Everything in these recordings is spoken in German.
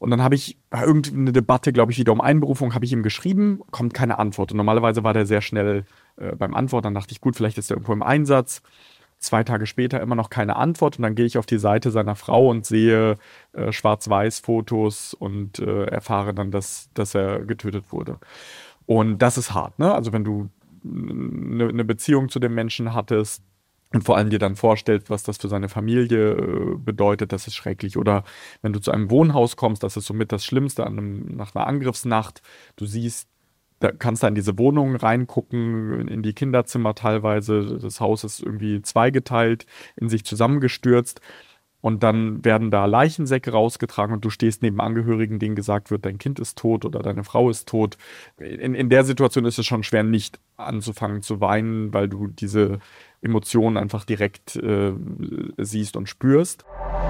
Und dann habe ich irgendwie eine Debatte, glaube ich, wieder um Einberufung, habe ich ihm geschrieben, kommt keine Antwort. Und normalerweise war der sehr schnell beim Antwort. Dann dachte ich, gut, vielleicht ist er irgendwo im Einsatz. 2 Tage später immer noch keine Antwort. Und dann gehe ich auf die Seite seiner Frau und sehe Schwarz-Weiß-Fotos und erfahre dann, dass er getötet wurde. Und das ist hart, ne? Also wenn du eine Beziehung zu dem Menschen hattest und vor allem dir dann vorstellst, was das für seine Familie bedeutet, das ist schrecklich. Oder wenn du zu einem Wohnhaus kommst, das ist somit das Schlimmste nach einer Angriffsnacht. Du siehst, da kannst du in diese Wohnungen reingucken, in die Kinderzimmer teilweise. Das Haus ist irgendwie zweigeteilt, in sich zusammengestürzt. Und dann werden da Leichensäcke rausgetragen und du stehst neben Angehörigen, denen gesagt wird, dein Kind ist tot oder deine Frau ist tot. In der Situation ist es schon schwer, nicht anzufangen zu weinen, weil du diese Emotionen einfach direkt siehst und spürst.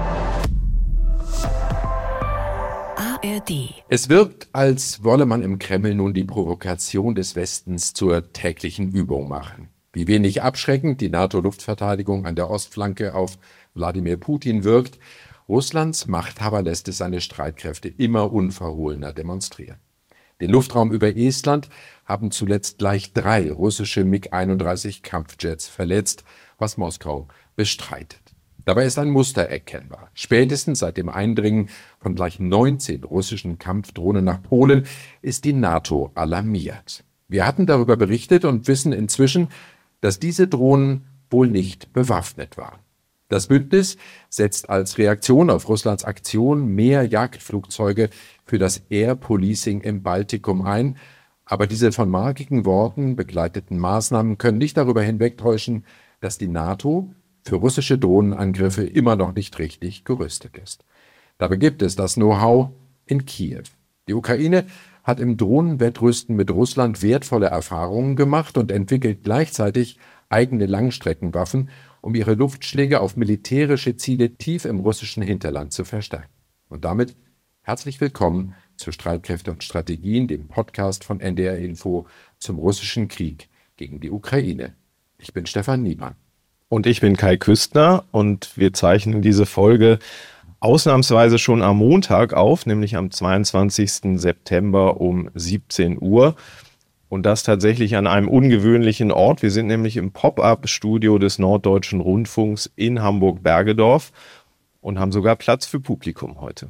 ARD. Es wirkt, als wolle man im Kreml nun die Provokation des Westens zur täglichen Übung machen. Wie wenig abschreckend die NATO-Luftverteidigung an der Ostflanke auf Wladimir Putin wirkt, Russlands Machthaber lässt es seine Streitkräfte immer unverhohlener demonstrieren. Den Luftraum über Estland haben zuletzt gleich 3 russische MiG-31 Kampfjets verletzt, was Moskau bestreitet. Dabei ist ein Muster erkennbar. Spätestens seit dem Eindringen von gleich 19 russischen Kampfdrohnen nach Polen ist die NATO alarmiert. Wir hatten darüber berichtet und wissen inzwischen, dass diese Drohnen wohl nicht bewaffnet waren. Das Bündnis setzt als Reaktion auf Russlands Aktion mehr Jagdflugzeuge für das Air Policing im Baltikum ein. Aber diese von markigen Worten begleiteten Maßnahmen können nicht darüber hinwegtäuschen, dass die NATO für russische Drohnenangriffe immer noch nicht richtig gerüstet ist. Dabei gibt es das Know-how in Kiew. Die Ukraine hat im Drohnenwettrüsten mit Russland wertvolle Erfahrungen gemacht und entwickelt gleichzeitig eigene Langstreckenwaffen, um ihre Luftschläge auf militärische Ziele tief im russischen Hinterland zu verstärken. Und damit herzlich willkommen zu Streitkräfte und Strategien, dem Podcast von NDR Info zum russischen Krieg gegen die Ukraine. Ich bin Stefan Niemann. Und ich bin Kai Küstner und wir zeichnen diese Folge ausnahmsweise schon am Montag auf, nämlich am 22. September um 17 Uhr. Und das tatsächlich an einem ungewöhnlichen Ort. Wir sind nämlich im Pop-up-Studio des Norddeutschen Rundfunks in Hamburg-Bergedorf und haben sogar Platz für Publikum heute.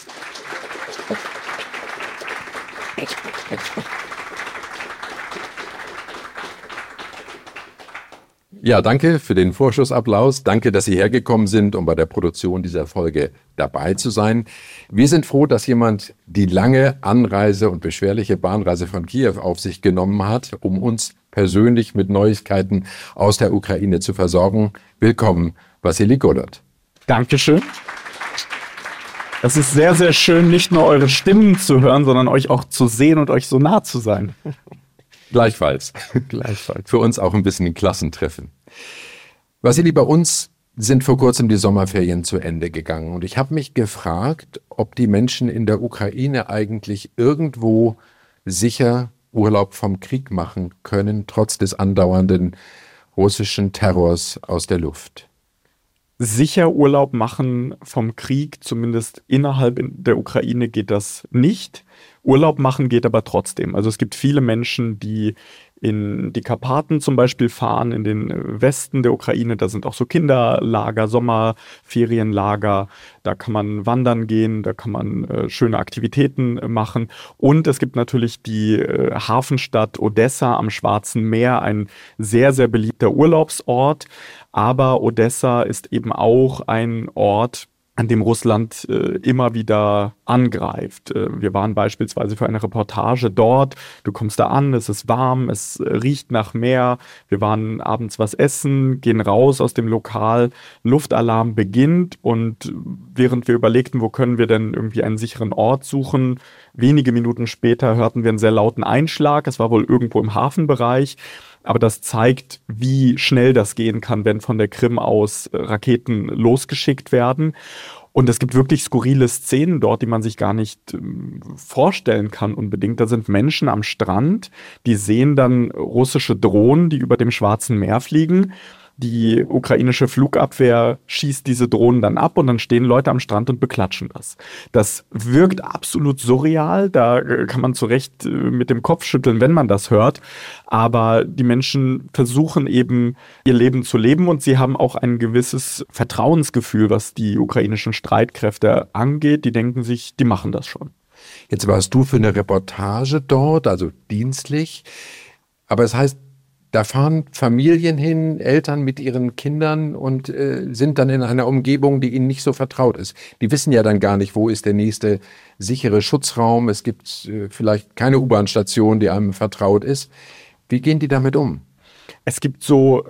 Ja, danke für den Vorschussapplaus. Danke, dass Sie hergekommen sind, um bei der Produktion dieser Folge dabei zu sein. Wir sind froh, dass jemand die lange Anreise und beschwerliche Bahnreise von Kiew auf sich genommen hat, um uns persönlich mit Neuigkeiten aus der Ukraine zu versorgen. Willkommen, Wassili Golod. Dankeschön. Es ist sehr, sehr schön, nicht nur eure Stimmen zu hören, sondern euch auch zu sehen und euch so nah zu sein. Gleichfalls. Für uns auch ein bisschen ein Klassentreffen. Wassili, bei uns sind vor kurzem die Sommerferien zu Ende gegangen. Und ich habe mich gefragt, ob die Menschen in der Ukraine eigentlich irgendwo sicher Urlaub vom Krieg machen können, trotz des andauernden russischen Terrors aus der Luft. Sicher Urlaub machen vom Krieg, zumindest innerhalb der Ukraine, geht das nicht. Urlaub machen geht aber trotzdem. Also es gibt viele Menschen, die in die Karpaten zum Beispiel fahren, in den Westen der Ukraine. Da sind auch so Kinderlager, Sommerferienlager. Da kann man wandern gehen, da kann man schöne Aktivitäten machen. Und es gibt natürlich die Hafenstadt Odessa am Schwarzen Meer, ein sehr, sehr beliebter Urlaubsort. Aber Odessa ist eben auch ein Ort, an dem Russland immer wieder angreift. Wir waren beispielsweise für eine Reportage dort. Du kommst da an, es ist warm, es riecht nach Meer. Wir waren abends was essen, gehen raus aus dem Lokal. Luftalarm beginnt und während wir überlegten, wo können wir denn irgendwie einen sicheren Ort suchen, wenige Minuten später hörten wir einen sehr lauten Einschlag. Es war wohl irgendwo im Hafenbereich. Aber das zeigt, wie schnell das gehen kann, wenn von der Krim aus Raketen losgeschickt werden. Und es gibt wirklich skurrile Szenen dort, die man sich gar nicht vorstellen kann unbedingt. Da sind Menschen am Strand, die sehen dann russische Drohnen, die über dem Schwarzen Meer fliegen. Die ukrainische Flugabwehr schießt diese Drohnen dann ab und dann stehen Leute am Strand und beklatschen das. Das wirkt absolut surreal, da kann man zu Recht mit dem Kopf schütteln, wenn man das hört. Aber die Menschen versuchen eben, ihr Leben zu leben und sie haben auch ein gewisses Vertrauensgefühl, was die ukrainischen Streitkräfte angeht. Die denken sich, die machen das schon. Jetzt warst du für eine Reportage dort, also dienstlich. Aber es heißt, da fahren Familien hin, Eltern mit ihren Kindern und sind dann in einer Umgebung, die ihnen nicht so vertraut ist. Die wissen ja dann gar nicht, wo ist der nächste sichere Schutzraum. Es gibt vielleicht keine U-Bahn-Station, die einem vertraut ist. Wie gehen die damit um? Es gibt so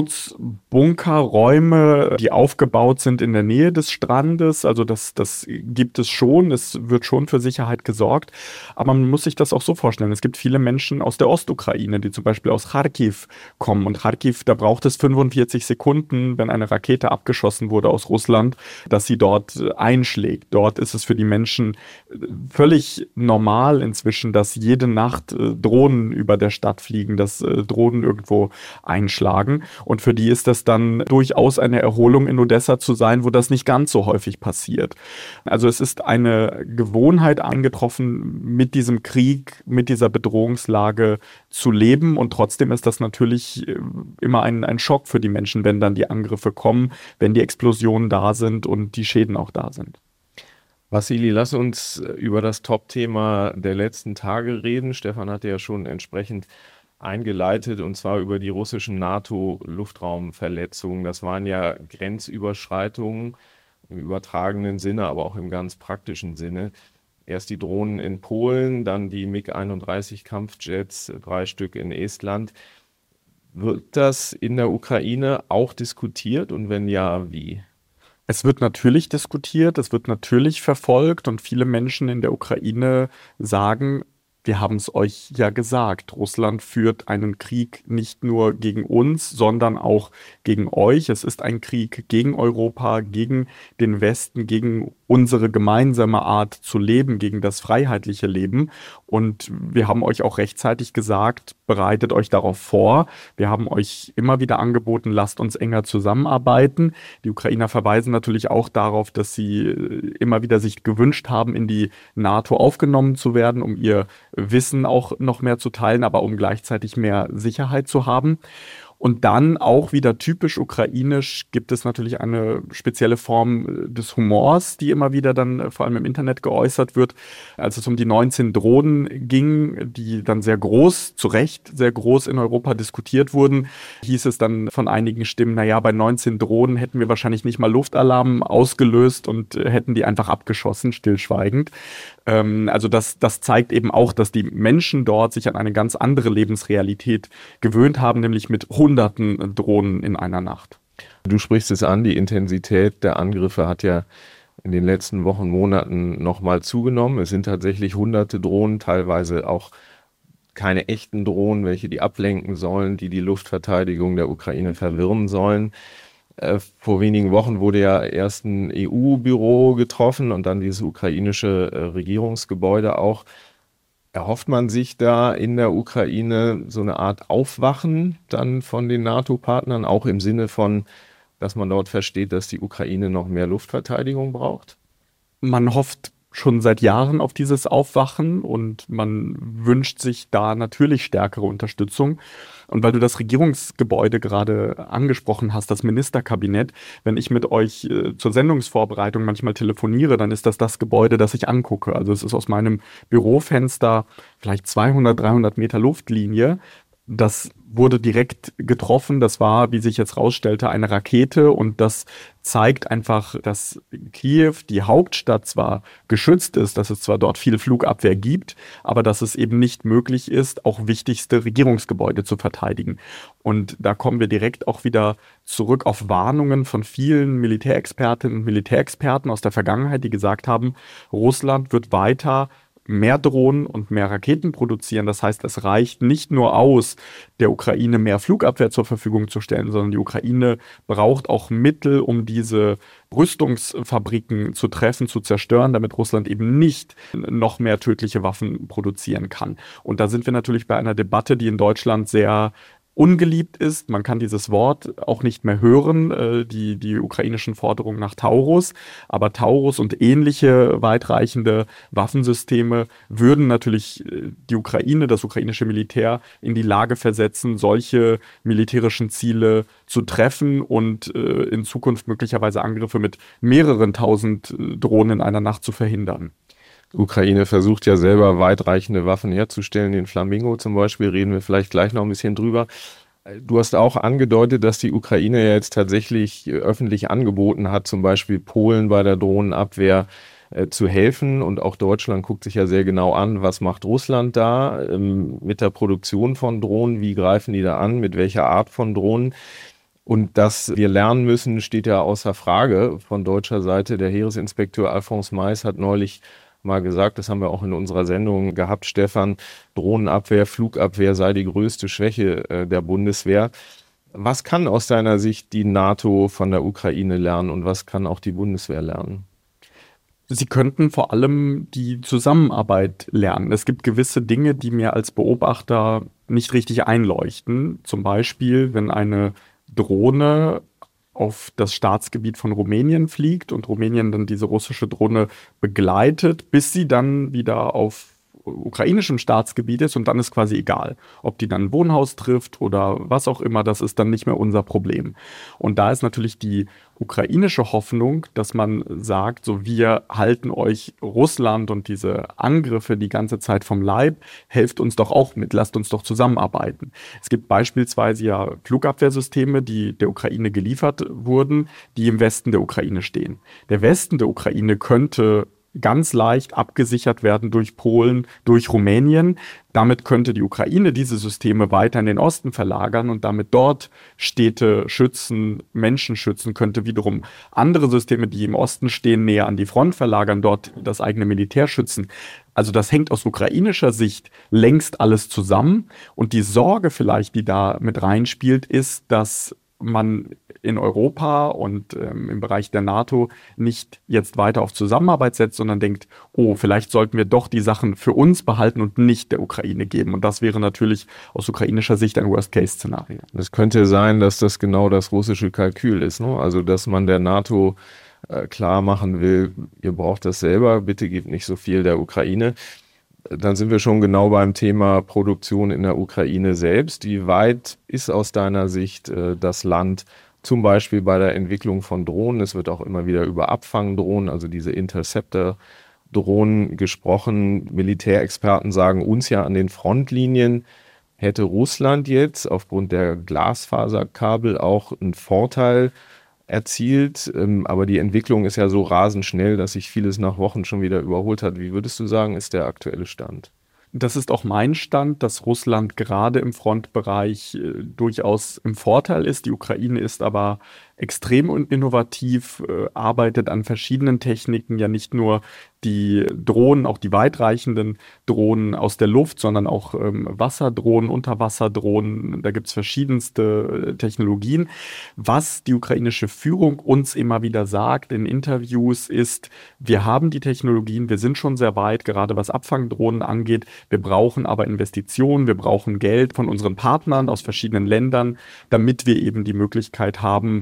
Schutzbunkerräume, die aufgebaut sind in der Nähe des Strandes. Also das gibt es schon. Es wird schon für Sicherheit gesorgt. Aber man muss sich das auch so vorstellen. Es gibt viele Menschen aus der Ostukraine, die zum Beispiel aus Charkiw kommen. Und Charkiw, da braucht es 45 Sekunden, wenn eine Rakete abgeschossen wurde aus Russland, dass sie dort einschlägt. Dort ist es für die Menschen völlig normal inzwischen, dass jede Nacht Drohnen über der Stadt fliegen, dass Drohnen irgendwo einschlagen. Und für die ist das dann durchaus eine Erholung, in Odessa zu sein, wo das nicht ganz so häufig passiert. Also es ist eine Gewohnheit eingetroffen, mit diesem Krieg, mit dieser Bedrohungslage zu leben. Und trotzdem ist das natürlich immer ein Schock für die Menschen, wenn dann die Angriffe kommen, wenn die Explosionen da sind und die Schäden auch da sind. Vassili, lass uns über das Top-Thema der letzten Tage reden. Stefan hatte ja schon entsprechend eingeleitet, und zwar über die russischen NATO-Luftraumverletzungen. Das waren ja Grenzüberschreitungen im übertragenen Sinne, aber auch im ganz praktischen Sinne. Erst die Drohnen in Polen, dann die MiG-31 Kampfjets, 3 Stück in Estland. Wird das in der Ukraine auch diskutiert, und wenn ja, wie? Es wird natürlich diskutiert, es wird natürlich verfolgt und viele Menschen in der Ukraine sagen, wir haben es euch ja gesagt, Russland führt einen Krieg nicht nur gegen uns, sondern auch gegen euch. Es ist ein Krieg gegen Europa, gegen den Westen, gegen unsere gemeinsame Art zu leben, gegen das freiheitliche Leben. Und wir haben euch auch rechtzeitig gesagt, bereitet euch darauf vor. Wir haben euch immer wieder angeboten, lasst uns enger zusammenarbeiten. Die Ukrainer verweisen natürlich auch darauf, dass sie immer wieder sich gewünscht haben, in die NATO aufgenommen zu werden, um ihr Wissen auch noch mehr zu teilen, aber um gleichzeitig mehr Sicherheit zu haben. Und dann auch wieder typisch ukrainisch gibt es natürlich eine spezielle Form des Humors, die immer wieder dann vor allem im Internet geäußert wird. Als es um die 19 Drohnen ging, die dann sehr groß, zu Recht sehr groß in Europa diskutiert wurden, hieß es dann von einigen Stimmen, naja, bei 19 Drohnen hätten wir wahrscheinlich nicht mal Luftalarm ausgelöst und hätten die einfach abgeschossen, stillschweigend. Also das zeigt eben auch, dass die Menschen dort sich an eine ganz andere Lebensrealität gewöhnt haben, nämlich mit Hunderten Drohnen in einer Nacht. Du sprichst es an, die Intensität der Angriffe hat ja in den letzten Wochen, Monaten nochmal zugenommen. Es sind tatsächlich hunderte Drohnen, teilweise auch keine echten Drohnen, welche die ablenken sollen, die die Luftverteidigung der Ukraine verwirren sollen. Vor wenigen Wochen wurde ja erst ein EU-Büro getroffen und dann dieses ukrainische Regierungsgebäude auch. Erhofft man sich da in der Ukraine so eine Art Aufwachen dann von den NATO-Partnern, auch im Sinne von, dass man dort versteht, dass die Ukraine noch mehr Luftverteidigung braucht? Man hofft schon seit Jahren auf dieses Aufwachen und man wünscht sich da natürlich stärkere Unterstützung. Und weil du das Regierungsgebäude gerade angesprochen hast, das Ministerkabinett, wenn ich mit euch zur Sendungsvorbereitung manchmal telefoniere, dann ist das Gebäude, das ich angucke. Also es ist aus meinem Bürofenster vielleicht 200, 300 Meter Luftlinie. Das wurde direkt getroffen. Das war, wie sich jetzt rausstellte, eine Rakete. Und das zeigt einfach, dass Kiew, die Hauptstadt, zwar geschützt ist, dass es zwar dort viel Flugabwehr gibt, aber dass es eben nicht möglich ist, auch wichtigste Regierungsgebäude zu verteidigen. Und da kommen wir direkt auch wieder zurück auf Warnungen von vielen Militärexpertinnen und Militärexperten aus der Vergangenheit, die gesagt haben, Russland wird weiter mehr Drohnen und mehr Raketen produzieren. Das heißt, es reicht nicht nur aus, der Ukraine mehr Flugabwehr zur Verfügung zu stellen, sondern die Ukraine braucht auch Mittel, um diese Rüstungsfabriken zu treffen, zu zerstören, damit Russland eben nicht noch mehr tödliche Waffen produzieren kann. Und da sind wir natürlich bei einer Debatte, die in Deutschland sehr ungeliebt ist. Man kann dieses Wort auch nicht mehr hören, die ukrainischen Forderungen nach Taurus. Aber Taurus und ähnliche weitreichende Waffensysteme würden natürlich die Ukraine, das ukrainische Militär in die Lage versetzen, solche militärischen Ziele zu treffen und in Zukunft möglicherweise Angriffe mit mehreren tausend Drohnen in einer Nacht zu verhindern. Die Ukraine versucht ja selber weitreichende Waffen herzustellen, den Flamingo zum Beispiel, reden wir vielleicht gleich noch ein bisschen drüber. Du hast auch angedeutet, dass die Ukraine ja jetzt tatsächlich öffentlich angeboten hat, zum Beispiel Polen bei der Drohnenabwehr zu helfen. Und auch Deutschland guckt sich ja sehr genau an, was macht Russland da mit der Produktion von Drohnen, wie greifen die da an, mit welcher Art von Drohnen. Und dass wir lernen müssen, steht ja außer Frage von deutscher Seite. Der Heeresinspekteur Alfons Mais hat neulich mal gesagt, das haben wir auch in unserer Sendung gehabt, Stefan, Drohnenabwehr, Flugabwehr sei die größte Schwäche der Bundeswehr. Was kann aus deiner Sicht die NATO von der Ukraine lernen und was kann auch die Bundeswehr lernen? Sie könnten vor allem die Zusammenarbeit lernen. Es gibt gewisse Dinge, die mir als Beobachter nicht richtig einleuchten. Zum Beispiel, wenn eine Drohne auf das Staatsgebiet von Rumänien fliegt und Rumänien dann diese russische Drohne begleitet, bis sie dann wieder auf ukrainischem Staatsgebiet ist und dann ist quasi egal, ob die dann ein Wohnhaus trifft oder was auch immer, das ist dann nicht mehr unser Problem. Und da ist natürlich die ukrainische Hoffnung, dass man sagt, so wir halten euch Russland und diese Angriffe die ganze Zeit vom Leib, helft uns doch auch mit, lasst uns doch zusammenarbeiten. Es gibt beispielsweise ja Flugabwehrsysteme, die der Ukraine geliefert wurden, die im Westen der Ukraine stehen. Der Westen der Ukraine könnte ganz leicht abgesichert werden durch Polen, durch Rumänien. Damit könnte die Ukraine diese Systeme weiter in den Osten verlagern und damit dort Städte schützen, Menschen schützen, könnte wiederum andere Systeme, die im Osten stehen, näher an die Front verlagern, dort das eigene Militär schützen. Also das hängt aus ukrainischer Sicht längst alles zusammen. Und die Sorge vielleicht, die da mit reinspielt, ist, dass man in Europa und im Bereich der NATO nicht jetzt weiter auf Zusammenarbeit setzt, sondern denkt, oh, vielleicht sollten wir doch die Sachen für uns behalten und nicht der Ukraine geben. Und das wäre natürlich aus ukrainischer Sicht ein Worst-Case-Szenario. Es könnte sein, dass das genau das russische Kalkül ist, ne? Also dass man der NATO klar machen will, ihr braucht das selber, bitte gebt nicht so viel der Ukraine. Dann sind wir schon genau beim Thema Produktion in der Ukraine selbst. Wie weit ist aus deiner Sicht das Land zum Beispiel bei der Entwicklung von Drohnen? Es wird auch immer wieder über Abfangdrohnen, also diese Interceptor-Drohnen gesprochen. Militärexperten sagen uns ja, an den Frontlinien hätte Russland jetzt aufgrund der Glasfaserkabel auch einen Vorteil erzielt, aber die Entwicklung ist ja so rasend schnell, dass sich vieles nach Wochen schon wieder überholt hat. Wie würdest du sagen, ist der aktuelle Stand? Das ist auch mein Stand, dass Russland gerade im Frontbereich durchaus im Vorteil ist. Die Ukraine ist aber extrem innovativ, arbeitet an verschiedenen Techniken, ja nicht nur die Drohnen, auch die weitreichenden Drohnen aus der Luft, sondern auch Wasserdrohnen, Unterwasserdrohnen. Da gibt es verschiedenste Technologien. Was die ukrainische Führung uns immer wieder sagt in Interviews ist, wir haben die Technologien, wir sind schon sehr weit, gerade was Abfangdrohnen angeht. Wir brauchen aber Investitionen, wir brauchen Geld von unseren Partnern aus verschiedenen Ländern, damit wir eben die Möglichkeit haben,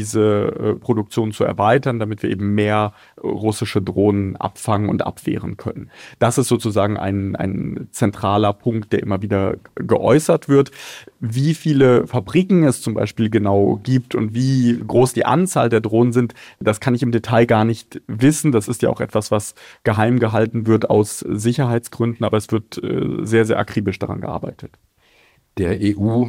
diese Produktion zu erweitern, damit wir eben mehr russische Drohnen abfangen und abwehren können. Das ist sozusagen ein zentraler Punkt, der immer wieder geäußert wird. Wie viele Fabriken es zum Beispiel genau gibt und wie groß die Anzahl der Drohnen sind, das kann ich im Detail gar nicht wissen. Das ist ja auch etwas, was geheim gehalten wird aus Sicherheitsgründen, aber es wird sehr, sehr akribisch daran gearbeitet. Der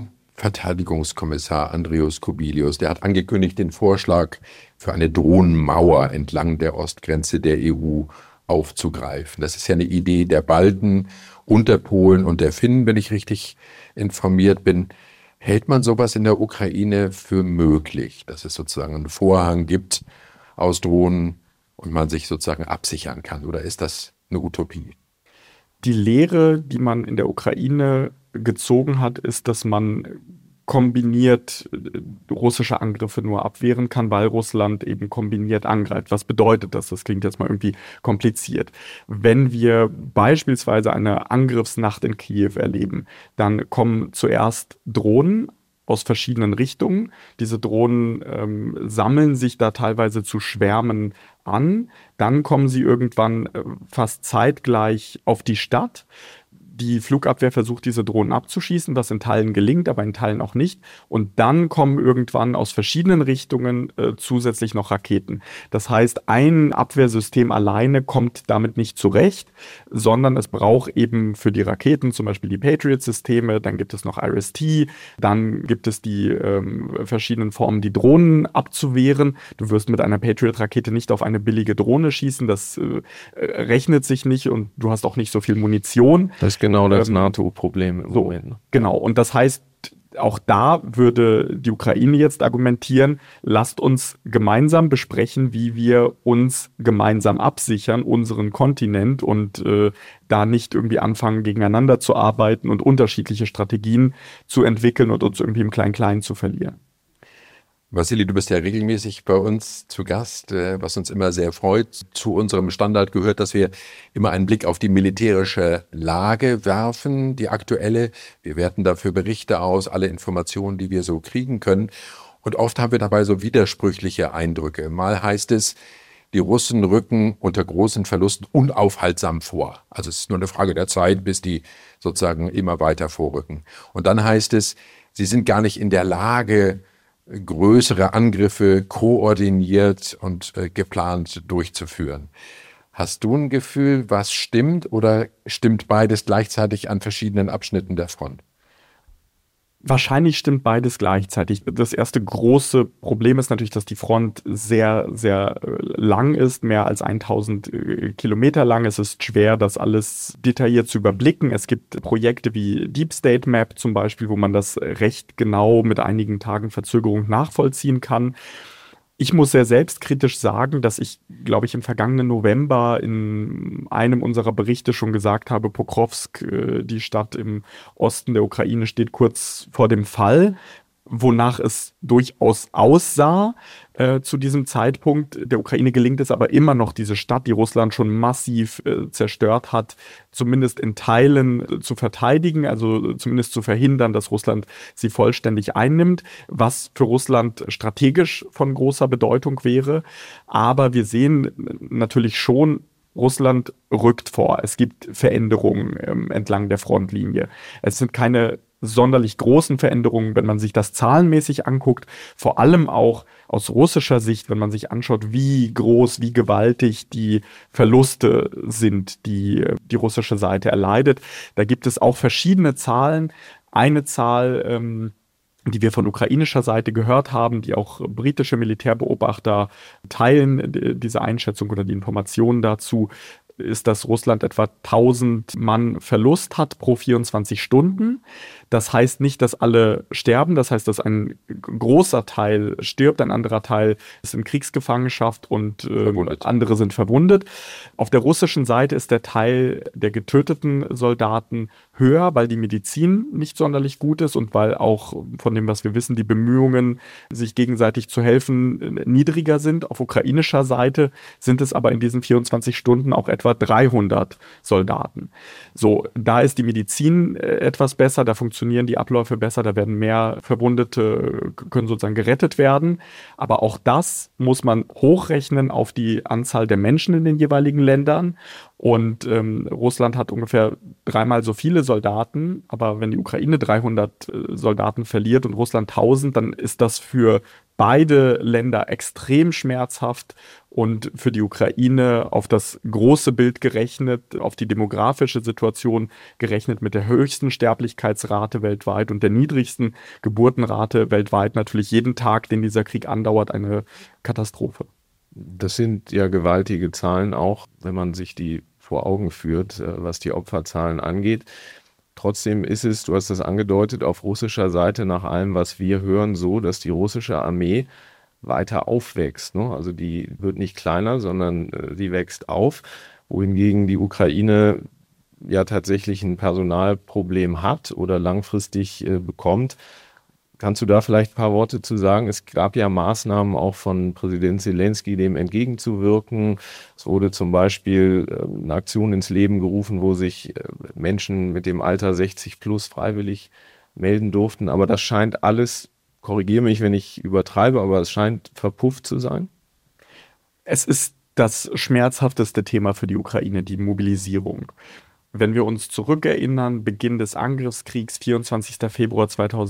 EU-Verteidigungskommissar Andrius Kubilius, der hat angekündigt, den Vorschlag für eine Drohnenmauer entlang der Ostgrenze der EU aufzugreifen. Das ist ja eine Idee der Balten und der Polen und der Finnen, wenn ich richtig informiert bin. Hält man sowas in der Ukraine für möglich, dass es sozusagen einen Vorhang gibt aus Drohnen und man sich sozusagen absichern kann? Oder ist das eine Utopie? Die Lehre, die man in der Ukraine gezogen hat, ist, dass man kombiniert russische Angriffe nur abwehren kann, weil Russland eben kombiniert angreift. Was bedeutet das? Das klingt jetzt mal irgendwie kompliziert. Wenn wir beispielsweise eine Angriffsnacht in Kiew erleben, dann kommen zuerst Drohnen aus verschiedenen Richtungen. Diese Drohnen sammeln sich da teilweise zu Schwärmen an. Dann kommen sie irgendwann fast zeitgleich auf die Stadt. Die Flugabwehr versucht, diese Drohnen abzuschießen, was in Teilen gelingt, aber in Teilen auch nicht. Und dann kommen irgendwann aus verschiedenen Richtungen zusätzlich noch Raketen. Das heißt, ein Abwehrsystem alleine kommt damit nicht zurecht, sondern es braucht eben für die Raketen zum Beispiel die Patriot-Systeme, dann gibt es noch IRIS-T, dann gibt es die verschiedenen Formen, die Drohnen abzuwehren. Du wirst mit einer Patriot-Rakete nicht auf eine billige Drohne schießen, das rechnet sich nicht und du hast auch nicht so viel Munition. Das ist genau das NATO-Problem im Moment. Genau, und das heißt, auch da würde die Ukraine jetzt argumentieren, lasst uns gemeinsam besprechen, wie wir uns gemeinsam absichern, unseren Kontinent und da nicht irgendwie anfangen, gegeneinander zu arbeiten und unterschiedliche Strategien zu entwickeln und uns irgendwie im Klein-Klein zu verlieren. Wassili, du bist ja regelmäßig bei uns zu Gast, was uns immer sehr freut. Zu unserem Standard gehört, dass wir immer einen Blick auf die militärische Lage werfen, die aktuelle. Wir werten dafür Berichte aus, alle Informationen, die wir so kriegen können. Und oft haben wir dabei so widersprüchliche Eindrücke. Mal heißt es, die Russen rücken unter großen Verlusten unaufhaltsam vor. Also es ist nur eine Frage der Zeit, bis die sozusagen immer weiter vorrücken. Und dann heißt es, sie sind gar nicht in der Lage, größere Angriffe koordiniert und geplant durchzuführen. Hast du ein Gefühl, was stimmt oder stimmt beides gleichzeitig an verschiedenen Abschnitten der Front? Wahrscheinlich stimmt beides gleichzeitig. Das erste große Problem ist natürlich, dass die Front sehr, sehr lang ist, mehr als 1000 Kilometer lang. Es ist schwer, das alles detailliert zu überblicken. Es gibt Projekte wie Deep State Map zum Beispiel, wo man das recht genau mit einigen Tagen Verzögerung nachvollziehen kann. Ich muss sehr selbstkritisch sagen, dass ich, glaube ich, im vergangenen November in einem unserer Berichte schon gesagt habe, Pokrovsk, die Stadt im Osten der Ukraine, steht kurz vor dem Fall, wonach es durchaus aussah zu diesem Zeitpunkt. Der Ukraine gelingt es aber immer noch, diese Stadt, die Russland schon massiv zerstört hat, zumindest in Teilen zu verteidigen, also zumindest zu verhindern, dass Russland sie vollständig einnimmt, was für Russland strategisch von großer Bedeutung wäre. Aber wir sehen natürlich schon, Russland rückt vor. Es gibt Veränderungen entlang der Frontlinie. Es sind keine sonderlich großen Veränderungen, wenn man sich das zahlenmäßig anguckt, vor allem auch aus russischer Sicht, wenn man sich anschaut, wie groß, wie gewaltig die Verluste sind, die die russische Seite erleidet. Da gibt es auch verschiedene Zahlen. Eine Zahl, die wir von ukrainischer Seite gehört haben, die auch britische Militärbeobachter teilen, diese Einschätzung oder die Informationen dazu, ist, dass Russland etwa 1000 Mann Verlust hat pro 24 Stunden. Das heißt nicht, dass alle sterben. Das heißt, dass ein großer Teil stirbt, ein anderer Teil ist in Kriegsgefangenschaft und andere sind verwundet. Auf der russischen Seite ist der Teil der getöteten Soldaten höher, weil die Medizin nicht sonderlich gut ist und weil auch von dem, was wir wissen, die Bemühungen, sich gegenseitig zu helfen, niedriger sind. Auf ukrainischer Seite sind es aber in diesen 24 Stunden auch etwa 300 Soldaten. So, da ist die Medizin etwas besser, da funktionieren die Abläufe besser, da werden mehr Verwundete, können sozusagen gerettet werden. Aber auch das muss man hochrechnen auf die Anzahl der Menschen in den jeweiligen Ländern. Und Russland hat ungefähr 3-mal so viele Soldaten, aber wenn die Ukraine 300 Soldaten verliert und Russland 1000, dann ist das für beide Länder extrem schmerzhaft und für die Ukraine auf das große Bild gerechnet, auf die demografische Situation gerechnet mit der höchsten Sterblichkeitsrate weltweit und der niedrigsten Geburtenrate weltweit natürlich jeden Tag, den dieser Krieg andauert, eine Katastrophe. Das sind ja gewaltige Zahlen auch, wenn man sich die vor Augen führt, was die Opferzahlen angeht. Trotzdem ist es, du hast das angedeutet, auf russischer Seite nach allem, was wir hören, so, dass die russische Armee weiter aufwächst. Ne? Also die wird nicht kleiner, sondern die wächst auf, wohingegen die Ukraine ja tatsächlich ein Personalproblem hat oder langfristig bekommt, Kannst du da vielleicht ein paar Worte zu sagen? Es gab ja Maßnahmen auch von Präsident Zelensky, dem entgegenzuwirken. Es wurde zum Beispiel eine Aktion ins Leben gerufen, wo sich Menschen mit dem Alter 60 plus freiwillig melden durften. Aber das scheint alles, korrigiere mich, wenn ich übertreibe, aber es scheint verpufft zu sein. Es ist das schmerzhafteste Thema für die Ukraine, die Mobilisierung. Wenn wir uns zurückerinnern, Beginn des Angriffskriegs, 24. Februar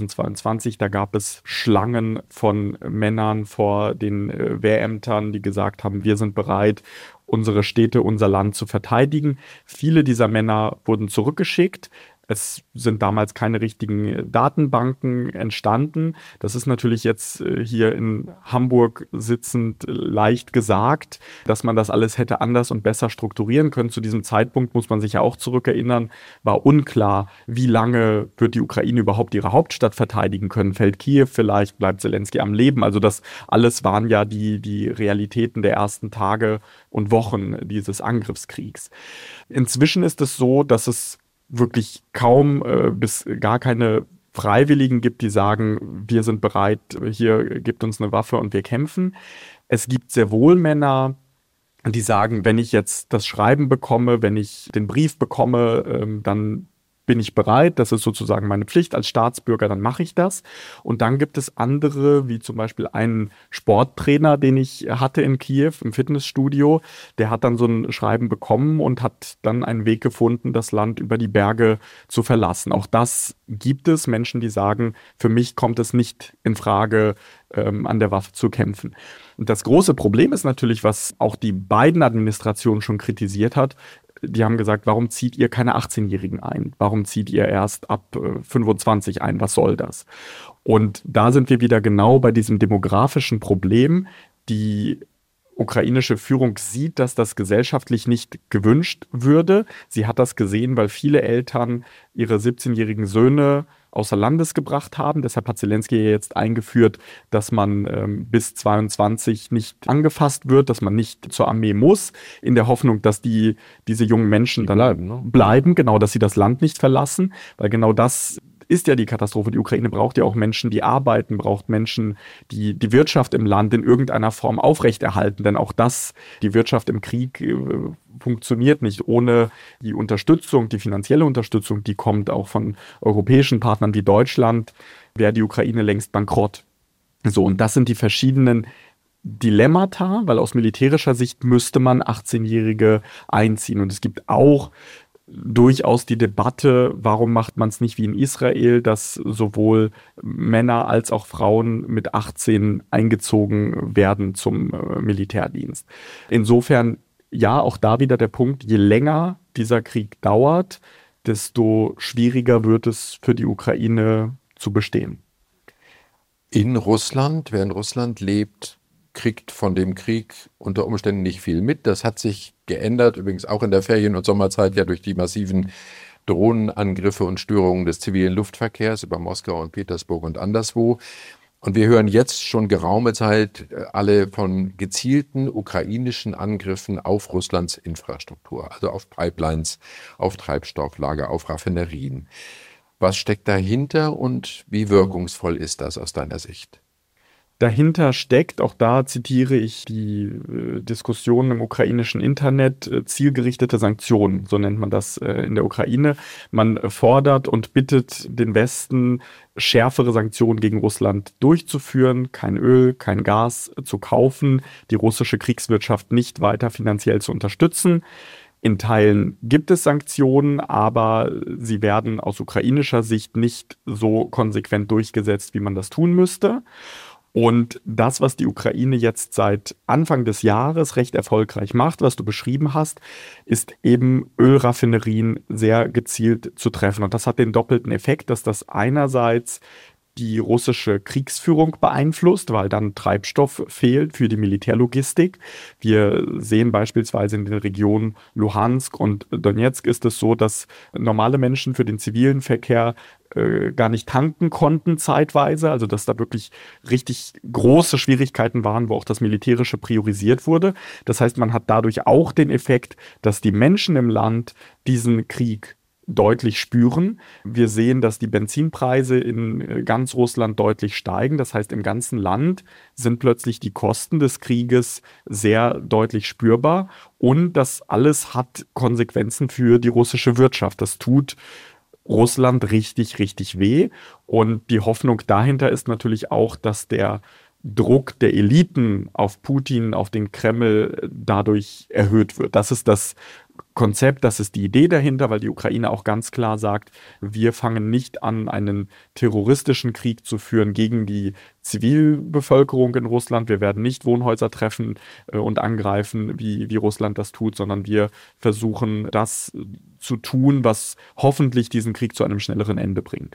2022, da gab es Schlangen von Männern vor den Wehrämtern, die gesagt haben, wir sind bereit, unsere Städte, unser Land zu verteidigen. Viele dieser Männer wurden zurückgeschickt. Es sind damals keine richtigen Datenbanken entstanden. Das ist natürlich jetzt hier in Hamburg sitzend leicht gesagt, dass man das alles hätte anders und besser strukturieren können. Zu diesem Zeitpunkt, muss man sich ja auch zurückerinnern, war unklar, wie lange wird die Ukraine überhaupt ihre Hauptstadt verteidigen können. Fällt Kiew vielleicht, bleibt Zelensky am Leben. Also das alles waren ja die Realitäten der ersten Tage und Wochen dieses Angriffskriegs. Inzwischen ist es so, dass es wirklich kaum bis gar keine Freiwilligen gibt, die sagen, wir sind bereit, hier gibt uns eine Waffe und wir kämpfen. Es gibt sehr wohl Männer, die sagen, wenn ich jetzt das Schreiben bekomme, wenn ich den Brief bekomme, dann bin ich bereit, das ist sozusagen meine Pflicht als Staatsbürger, dann mache ich das. Und dann gibt es andere, wie zum Beispiel einen Sporttrainer, den ich hatte in Kiew im Fitnessstudio, der hat dann so ein Schreiben bekommen und hat dann einen Weg gefunden, das Land über die Berge zu verlassen. Auch das gibt es, Menschen, die sagen, für mich kommt es nicht in Frage, an der Waffe zu kämpfen. Und das große Problem ist natürlich, was auch die Biden-Administration schon kritisiert hat, die haben gesagt, warum zieht ihr keine 18-Jährigen ein? Warum zieht ihr erst ab 25 ein? Was soll das? Und da sind wir wieder genau bei diesem demografischen Problem. Die ukrainische Führung sieht, dass das gesellschaftlich nicht gewünscht würde. Sie hat das gesehen, weil viele Eltern ihre 17-jährigen Söhne außer Landes gebracht haben. Deshalb hat Zelensky jetzt eingeführt, dass man bis 22 nicht angefasst wird, dass man nicht zur Armee muss, in der Hoffnung, dass diese jungen Menschen dann bleiben, genau, dass sie das Land nicht verlassen, weil genau das ist ja die Katastrophe. Die Ukraine braucht ja auch Menschen, die arbeiten, braucht Menschen, die die Wirtschaft im Land in irgendeiner Form aufrechterhalten. Denn auch das, die Wirtschaft im Krieg funktioniert nicht ohne die Unterstützung, die finanzielle Unterstützung, die kommt auch von europäischen Partnern wie Deutschland, wäre die Ukraine längst bankrott. So, und das sind die verschiedenen Dilemmata, weil aus militärischer Sicht müsste man 18-Jährige einziehen. Und es gibt auch durchaus die Debatte, warum macht man es nicht wie in Israel, dass sowohl Männer als auch Frauen mit 18 eingezogen werden zum Militärdienst. Insofern, ja, auch da wieder der Punkt, je länger dieser Krieg dauert, desto schwieriger wird es für die Ukraine zu bestehen. In Russland, wer in Russland lebt, kriegt von dem Krieg unter Umständen nicht viel mit. Das hat sich geändert, übrigens auch in der Ferien- und Sommerzeit ja durch die massiven Drohnenangriffe und Störungen des zivilen Luftverkehrs über Moskau und Petersburg und anderswo. Und wir hören jetzt schon geraume Zeit alle von gezielten ukrainischen Angriffen auf Russlands Infrastruktur, also auf Pipelines, auf Treibstofflager, auf Raffinerien. Was steckt dahinter und wie wirkungsvoll ist das aus deiner Sicht? Dahinter steckt, auch da zitiere ich die Diskussionen im ukrainischen Internet, zielgerichtete Sanktionen, so nennt man das in der Ukraine. Man fordert und bittet den Westen, schärfere Sanktionen gegen Russland durchzuführen, kein Öl, kein Gas zu kaufen, die russische Kriegswirtschaft nicht weiter finanziell zu unterstützen. In Teilen gibt es Sanktionen, aber sie werden aus ukrainischer Sicht nicht so konsequent durchgesetzt, wie man das tun müsste. Und das, was die Ukraine jetzt seit Anfang des Jahres recht erfolgreich macht, was du beschrieben hast, ist eben Ölraffinerien sehr gezielt zu treffen. Und das hat den doppelten Effekt, dass das einerseits die russische Kriegsführung beeinflusst, weil dann Treibstoff fehlt für die Militärlogistik. Wir sehen beispielsweise in den Regionen Luhansk und Donetsk ist es so, dass normale Menschen für den zivilen Verkehr gar nicht tanken konnten zeitweise, also dass da wirklich richtig große Schwierigkeiten waren, wo auch das Militärische priorisiert wurde. Das heißt, man hat dadurch auch den Effekt, dass die Menschen im Land diesen Krieg deutlich spüren. Wir sehen, dass die Benzinpreise in ganz Russland deutlich steigen. Das heißt, im ganzen Land sind plötzlich die Kosten des Krieges sehr deutlich spürbar. Und das alles hat Konsequenzen für die russische Wirtschaft. Das tut Russland richtig, richtig weh. Und die Hoffnung dahinter ist natürlich auch, dass der Druck der Eliten auf Putin, auf den Kreml dadurch erhöht wird. Das ist das Konzept, das ist die Idee dahinter, weil die Ukraine auch ganz klar sagt, wir fangen nicht an, einen terroristischen Krieg zu führen gegen die Zivilbevölkerung in Russland. Wir werden nicht Wohnhäuser treffen und angreifen, wie Russland das tut, sondern wir versuchen, das zu tun, was hoffentlich diesen Krieg zu einem schnelleren Ende bringt.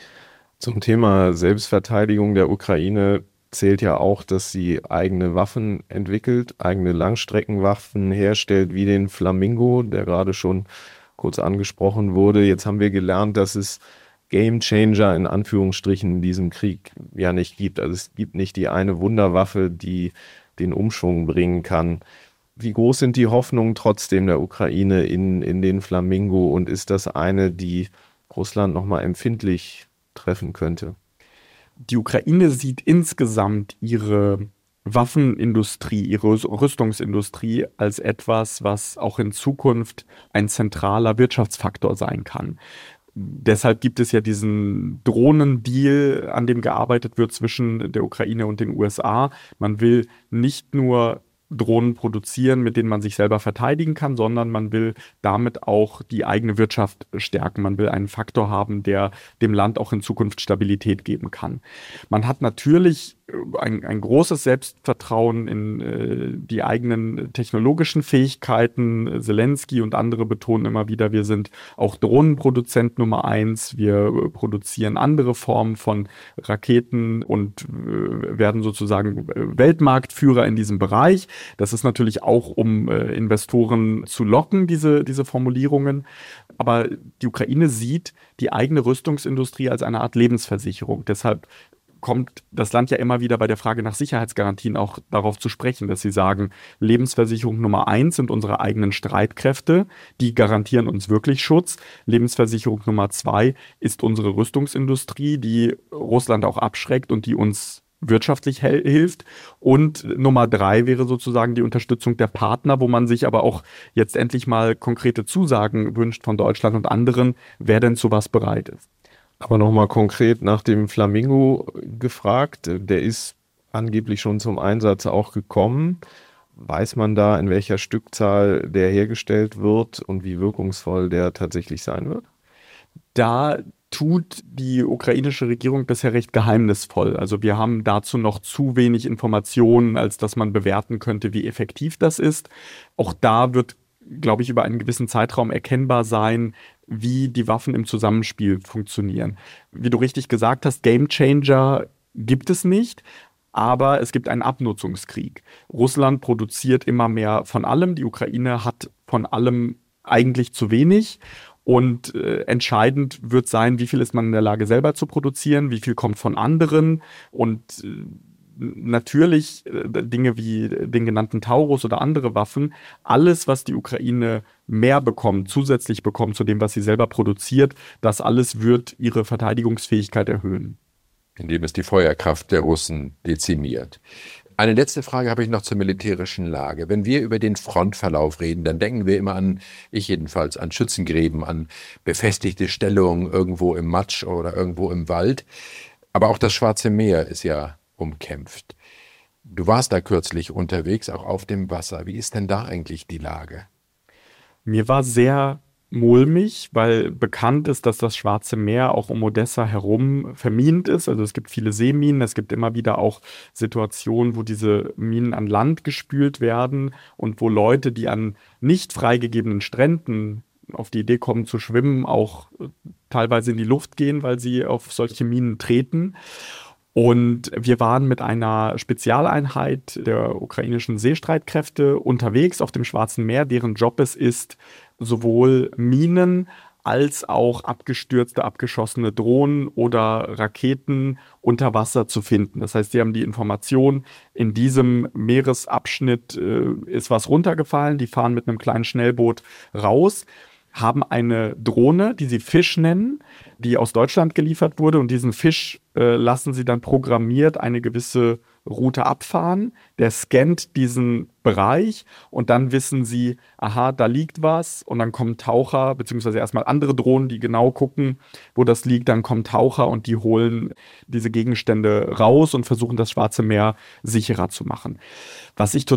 Zum Thema Selbstverteidigung der Ukraine zählt ja auch, dass sie eigene Waffen entwickelt, eigene Langstreckenwaffen herstellt, wie den Flamingo, der gerade schon kurz angesprochen wurde. Jetzt haben wir gelernt, dass es Gamechanger in Anführungsstrichen in diesem Krieg ja nicht gibt. Also es gibt nicht die eine Wunderwaffe, die den Umschwung bringen kann. Wie groß sind die Hoffnungen trotzdem der Ukraine in den Flamingo und ist das eine, die Russland nochmal empfindlich treffen könnte? Die Ukraine sieht insgesamt ihre Waffenindustrie, ihre Rüstungsindustrie als etwas, was auch in Zukunft ein zentraler Wirtschaftsfaktor sein kann. Deshalb gibt es ja diesen Drohnendeal, an dem gearbeitet wird zwischen der Ukraine und den USA. Man will nicht nur Drohnen produzieren, mit denen man sich selber verteidigen kann, sondern man will damit auch die eigene Wirtschaft stärken. Man will einen Faktor haben, der dem Land auch in Zukunft Stabilität geben kann. Man hat natürlich ein großes Selbstvertrauen in die eigenen technologischen Fähigkeiten. Zelensky und andere betonen immer wieder, wir sind auch Drohnenproduzent Nummer 1. Wir produzieren andere Formen von Raketen und werden sozusagen Weltmarktführer in diesem Bereich. Das ist natürlich auch, um Investoren zu locken, diese Formulierungen. Aber die Ukraine sieht die eigene Rüstungsindustrie als eine Art Lebensversicherung. Deshalb kommt das Land ja immer wieder bei der Frage nach Sicherheitsgarantien auch darauf zu sprechen, dass sie sagen, Lebensversicherung Nummer 1 sind unsere eigenen Streitkräfte, die garantieren uns wirklich Schutz. Lebensversicherung Nummer 2 ist unsere Rüstungsindustrie, die Russland auch abschreckt und die uns wirtschaftlich hilft. Und Nummer 3 wäre sozusagen die Unterstützung der Partner, wo man sich aber auch jetzt endlich mal konkrete Zusagen wünscht von Deutschland und anderen, wer denn zu was bereit ist. Aber nochmal konkret nach dem Flamingo gefragt. Der ist angeblich schon zum Einsatz auch gekommen. Weiß man da, in welcher Stückzahl der hergestellt wird und wie wirkungsvoll der tatsächlich sein wird? Da tut die ukrainische Regierung bisher recht geheimnisvoll. Also wir haben dazu noch zu wenig Informationen, als dass man bewerten könnte, wie effektiv das ist. Auch da wird, glaube ich, über einen gewissen Zeitraum erkennbar sein, wie die Waffen im Zusammenspiel funktionieren. Wie du richtig gesagt hast, Gamechanger gibt es nicht, aber es gibt einen Abnutzungskrieg. Russland produziert immer mehr von allem, die Ukraine hat von allem eigentlich zu wenig. Und entscheidend wird sein, wie viel ist man in der Lage selber zu produzieren, wie viel kommt von anderen und natürlich Dinge wie den genannten Taurus oder andere Waffen, alles, was die Ukraine mehr bekommt, zusätzlich bekommt zu dem, was sie selber produziert, das alles wird ihre Verteidigungsfähigkeit erhöhen. Indem es die Feuerkraft der Russen dezimiert. Eine letzte Frage habe ich noch zur militärischen Lage. Wenn wir über den Frontverlauf reden, dann denken wir immer an, ich jedenfalls, an Schützengräben, an befestigte Stellungen irgendwo im Matsch oder irgendwo im Wald. Aber auch das Schwarze Meer ist ja umkämpft. Du warst da kürzlich unterwegs, auch auf dem Wasser. Wie ist denn da eigentlich die Lage? Mir war sehr mulmig, weil bekannt ist, dass das Schwarze Meer auch um Odessa herum vermint ist. Also es gibt viele Seeminen, es gibt immer wieder auch Situationen, wo diese Minen an Land gespült werden und wo Leute, die an nicht freigegebenen Stränden auf die Idee kommen zu schwimmen, auch teilweise in die Luft gehen, weil sie auf solche Minen treten. Und wir waren mit einer Spezialeinheit der ukrainischen Seestreitkräfte unterwegs auf dem Schwarzen Meer, deren Job es ist, sowohl Minen als auch abgestürzte, abgeschossene Drohnen oder Raketen unter Wasser zu finden. Das heißt, sie haben die Information, in diesem Meeresabschnitt ist was runtergefallen, die fahren mit einem kleinen Schnellboot raus. haben eine Drohne, die sie Fish nennen, die aus Deutschland geliefert wurde. Und diesen Fish lassen sie dann programmiert eine gewisse Route abfahren. Der scannt diesen Bereich und dann wissen sie, aha, da liegt was. Und dann kommen Taucher, beziehungsweise erstmal andere Drohnen, die genau gucken, wo das liegt. Dann kommen Taucher und die holen diese Gegenstände raus und versuchen, das Schwarze Meer sicherer zu machen. Was ich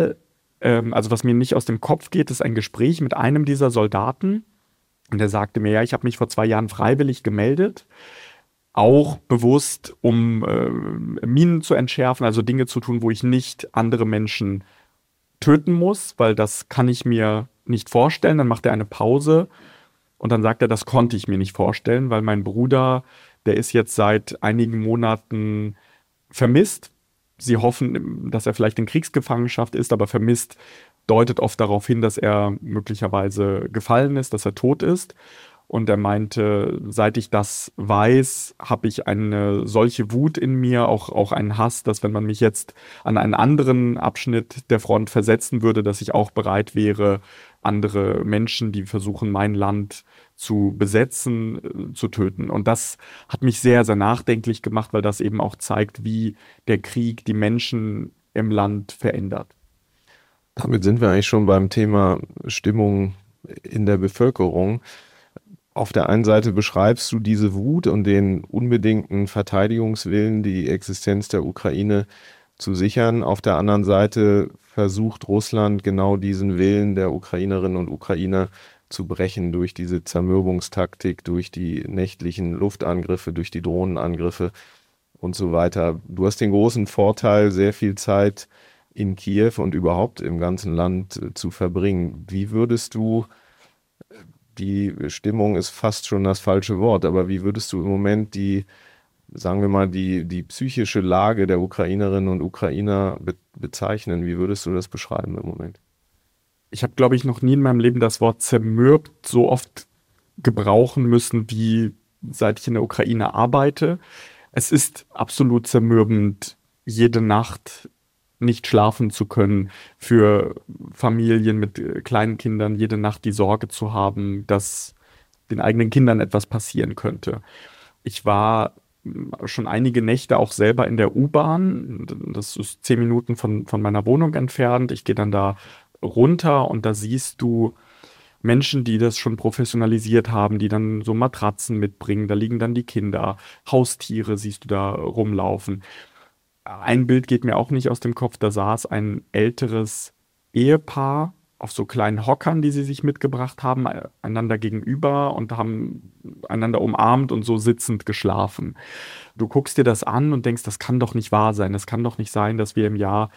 was mir nicht aus dem Kopf geht, ist ein Gespräch mit einem dieser Soldaten. Und der sagte mir, ja, ich habe mich vor 2 Jahren freiwillig gemeldet, auch bewusst, um Minen zu entschärfen, also Dinge zu tun, wo ich nicht andere Menschen töten muss, weil das kann ich mir nicht vorstellen. Dann macht er eine Pause und dann sagt er, das konnte ich mir nicht vorstellen, weil mein Bruder, der ist jetzt seit einigen Monaten vermisst. Sie hoffen, dass er vielleicht in Kriegsgefangenschaft ist, aber vermisst deutet oft darauf hin, dass er möglicherweise gefallen ist, dass er tot ist. Und er meinte, seit ich das weiß, habe ich eine solche Wut in mir, auch einen Hass, dass wenn man mich jetzt an einen anderen Abschnitt der Front versetzen würde, dass ich auch bereit wäre, andere Menschen, die versuchen, mein Land zu besetzen, zu töten. Und das hat mich sehr, sehr nachdenklich gemacht, weil das eben auch zeigt, wie der Krieg die Menschen im Land verändert. Damit sind wir eigentlich schon beim Thema Stimmung in der Bevölkerung. Auf der einen Seite beschreibst du diese Wut und den unbedingten Verteidigungswillen, die Existenz der Ukraine zu sichern. Auf der anderen Seite versucht Russland genau diesen Willen der Ukrainerinnen und Ukrainer zu brechen durch diese Zermürbungstaktik, durch die nächtlichen Luftangriffe, durch die Drohnenangriffe und so weiter. Du hast den großen Vorteil, sehr viel Zeit in Kiew und überhaupt im ganzen Land zu verbringen. Wie würdest du, die Stimmung ist fast schon das falsche Wort, aber wie würdest du im Moment sagen wir mal, die psychische Lage der Ukrainerinnen und Ukrainer bezeichnen? Wie würdest du das beschreiben im Moment? Ich habe, glaube ich, noch nie in meinem Leben das Wort zermürbt so oft gebrauchen müssen, wie seit ich in der Ukraine arbeite. Es ist absolut zermürbend, jede Nacht nicht schlafen zu können, für Familien mit kleinen Kindern jede Nacht die Sorge zu haben, dass den eigenen Kindern etwas passieren könnte. Ich war schon einige Nächte auch selber in der U-Bahn. Das ist 10 Minuten von meiner Wohnung entfernt. Ich gehe dann da runter und da siehst du Menschen, die das schon professionalisiert haben, die dann so Matratzen mitbringen. Da liegen dann die Kinder, Haustiere siehst du da rumlaufen. Ein Bild geht mir auch nicht aus dem Kopf, da saß ein älteres Ehepaar auf so kleinen Hockern, die sie sich mitgebracht haben, einander gegenüber und haben einander umarmt und so sitzend geschlafen. Du guckst dir das an und denkst, das kann doch nicht wahr sein. Das kann doch nicht sein, dass wir im Jahr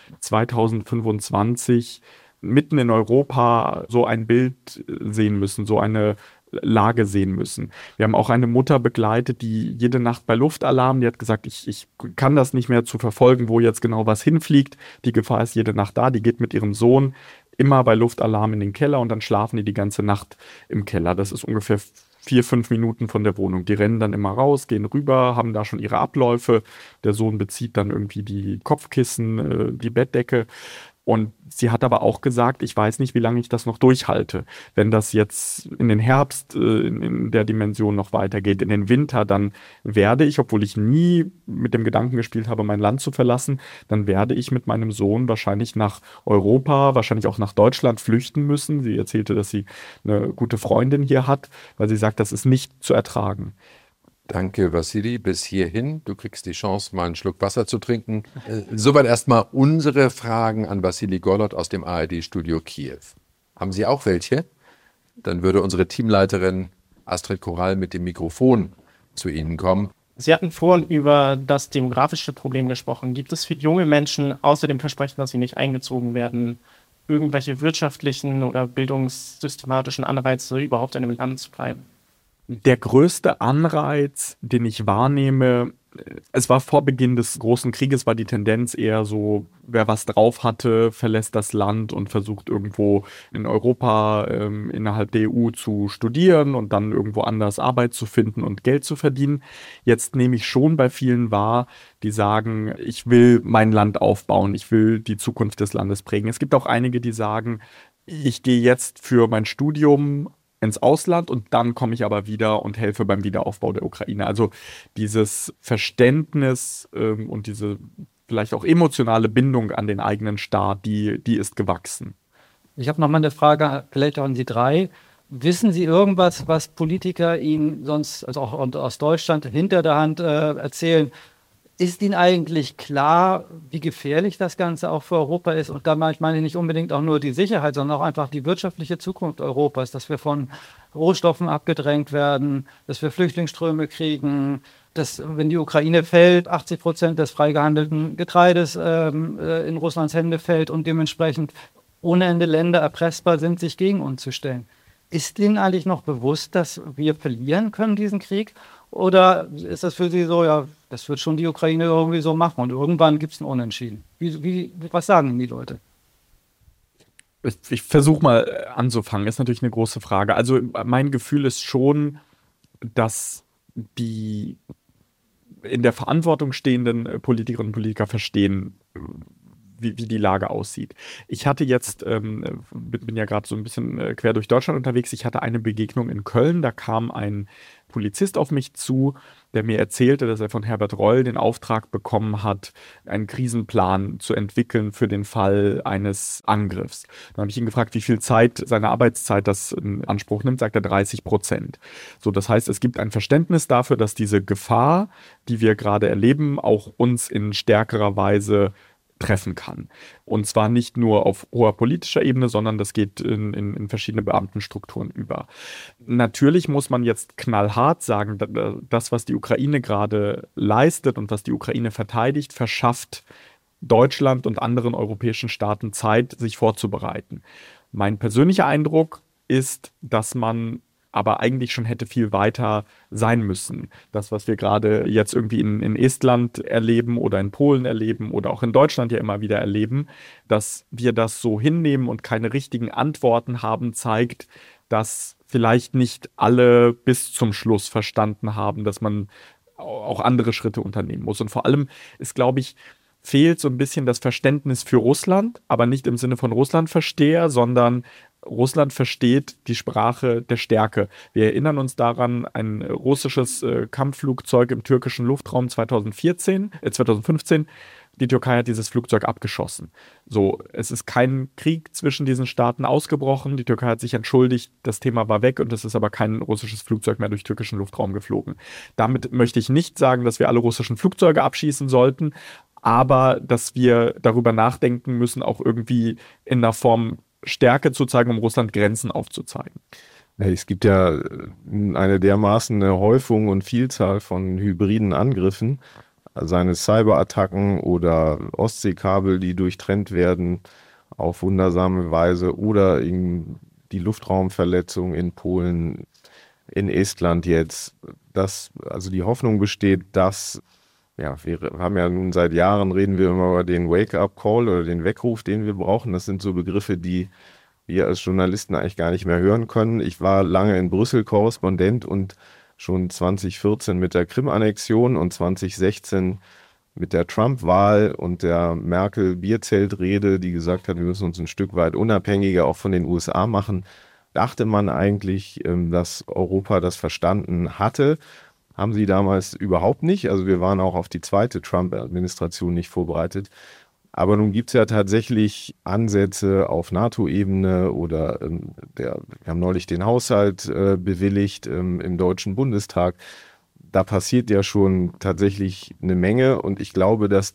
2025 mitten in Europa so ein Bild sehen müssen, so eine Lage sehen müssen. Wir haben auch eine Mutter begleitet, die jede Nacht bei Luftalarm, die hat gesagt, ich kann das nicht mehr zu verfolgen, wo jetzt genau was hinfliegt. Die Gefahr ist jede Nacht da. Die geht mit ihrem Sohn immer bei Luftalarm in den Keller und dann schlafen die ganze Nacht im Keller. Das ist ungefähr 4-5 Minuten von der Wohnung. Die rennen dann immer raus, gehen rüber, haben da schon ihre Abläufe. Der Sohn bezieht dann irgendwie die Kopfkissen, die Bettdecke. Und sie hat aber auch gesagt, ich weiß nicht, wie lange ich das noch durchhalte. Wenn das jetzt in den Herbst in der Dimension noch weitergeht, in den Winter, dann werde ich, obwohl ich nie mit dem Gedanken gespielt habe, mein Land zu verlassen, dann werde ich mit meinem Sohn wahrscheinlich nach Europa, wahrscheinlich auch nach Deutschland flüchten müssen. Sie erzählte, dass sie eine gute Freundin hier hat, weil sie sagt, das ist nicht zu ertragen. Danke, Wassili. Bis hierhin. Du kriegst die Chance, mal einen Schluck Wasser zu trinken. Soweit erstmal unsere Fragen an Wassili Golod aus dem ARD-Studio Kiew. Haben Sie auch welche? Dann würde unsere Teamleiterin Astrid Korall mit dem Mikrofon zu Ihnen kommen. Sie hatten vorhin über das demografische Problem gesprochen. Gibt es für junge Menschen außer dem Versprechen, dass sie nicht eingezogen werden, irgendwelche wirtschaftlichen oder bildungssystematischen Anreize, überhaupt in dem Land zu bleiben? Der größte Anreiz, den ich wahrnehme, es war vor Beginn des großen Krieges, war die Tendenz eher so, wer was drauf hatte, verlässt das Land und versucht irgendwo in Europa innerhalb der EU zu studieren und dann irgendwo anders Arbeit zu finden und Geld zu verdienen. Jetzt nehme ich schon bei vielen wahr, die sagen, ich will mein Land aufbauen, ich will die Zukunft des Landes prägen. Es gibt auch einige, die sagen, ich gehe jetzt für mein Studium ins Ausland und dann komme ich aber wieder und helfe beim Wiederaufbau der Ukraine. Also dieses Verständnis und diese vielleicht auch emotionale Bindung an den eigenen Staat, die ist gewachsen. Ich habe noch mal eine Frage, vielleicht auch an Sie drei. Wissen Sie irgendwas, was Politiker Ihnen sonst, also auch aus Deutschland, hinter der Hand erzählen? Ist Ihnen eigentlich klar, wie gefährlich das Ganze auch für Europa ist? Und da meine ich nicht unbedingt auch nur die Sicherheit, sondern auch einfach die wirtschaftliche Zukunft Europas, dass wir von Rohstoffen abgedrängt werden, dass wir Flüchtlingsströme kriegen, dass, wenn die Ukraine fällt, 80% des frei gehandelten Getreides in Russlands Hände fällt und dementsprechend ohne Ende Länder erpressbar sind, sich gegen uns zu stellen. Ist Ihnen eigentlich noch bewusst, dass wir verlieren können, diesen Krieg? Oder ist das für Sie so, ja, das wird schon die Ukraine irgendwie so machen und irgendwann gibt es ein Unentschieden? Was sagen Ihnen die Leute? Ich versuche mal anzufangen, ist natürlich eine große Frage. Also mein Gefühl ist schon, dass die in der Verantwortung stehenden Politikerinnen und Politiker verstehen, wie die Lage aussieht. Ich hatte jetzt, bin ja gerade so ein bisschen quer durch Deutschland unterwegs, ich hatte eine Begegnung in Köln, da kam ein Polizist auf mich zu, der mir erzählte, dass er von Herbert Reul den Auftrag bekommen hat, einen Krisenplan zu entwickeln für den Fall eines Angriffs. Dann habe ich ihn gefragt, wie viel Zeit, seine Arbeitszeit das in Anspruch nimmt, sagt er 30%. So, das heißt, es gibt ein Verständnis dafür, dass diese Gefahr, die wir gerade erleben, auch uns in stärkerer Weise treffen kann. Und zwar nicht nur auf hoher politischer Ebene, sondern das geht in verschiedene Beamtenstrukturen über. Natürlich muss man jetzt knallhart sagen, das, was die Ukraine gerade leistet und was die Ukraine verteidigt, verschafft Deutschland und anderen europäischen Staaten Zeit, sich vorzubereiten. Mein persönlicher Eindruck ist, dass man aber eigentlich schon hätte viel weiter sein müssen. Das, was wir gerade jetzt irgendwie in Estland erleben oder in Polen erleben oder auch in Deutschland ja immer wieder erleben, dass wir das so hinnehmen und keine richtigen Antworten haben, zeigt, dass vielleicht nicht alle bis zum Schluss verstanden haben, dass man auch andere Schritte unternehmen muss. Und vor allem ist, glaube ich, fehlt so ein bisschen das Verständnis für Russland, aber nicht im Sinne von Russlandversteher, sondern Russland versteht die Sprache der Stärke. Wir erinnern uns daran, ein russisches Kampfflugzeug im türkischen Luftraum 2015. Die Türkei hat dieses Flugzeug abgeschossen. So, es ist kein Krieg zwischen diesen Staaten ausgebrochen. Die Türkei hat sich entschuldigt, das Thema war weg und es ist aber kein russisches Flugzeug mehr durch türkischen Luftraum geflogen. Damit möchte ich nicht sagen, dass wir alle russischen Flugzeuge abschießen sollten, aber dass wir darüber nachdenken müssen, auch irgendwie in einer Form Stärke zu zeigen, um Russland Grenzen aufzuzeigen. Es gibt ja eine dermaßen Häufung und Vielzahl von hybriden Angriffen, seine Cyberattacken oder Ostseekabel, die durchtrennt werden auf wundersame Weise oder die Luftraumverletzung in Polen, in Estland jetzt, dass also die Hoffnung besteht, dass wir haben ja nun seit Jahren, reden wir immer über den Wake-up-Call oder den Weckruf, den wir brauchen. Das sind so Begriffe, die wir als Journalisten eigentlich gar nicht mehr hören können. Ich war lange in Brüssel Korrespondent und schon 2014 mit der Krim-Annexion und 2016 mit der Trump-Wahl und der Merkel-Bierzeltrede, die gesagt hat, wir müssen uns ein Stück weit unabhängiger auch von den USA machen, dachte man eigentlich, dass Europa das verstanden hatte. Haben sie damals überhaupt nicht. Also wir waren auch auf die zweite Trump-Administration nicht vorbereitet. Aber nun gibt es ja tatsächlich Ansätze auf NATO-Ebene oder wir haben neulich den Haushalt bewilligt im Deutschen Bundestag. Da passiert ja schon tatsächlich eine Menge und ich glaube, dass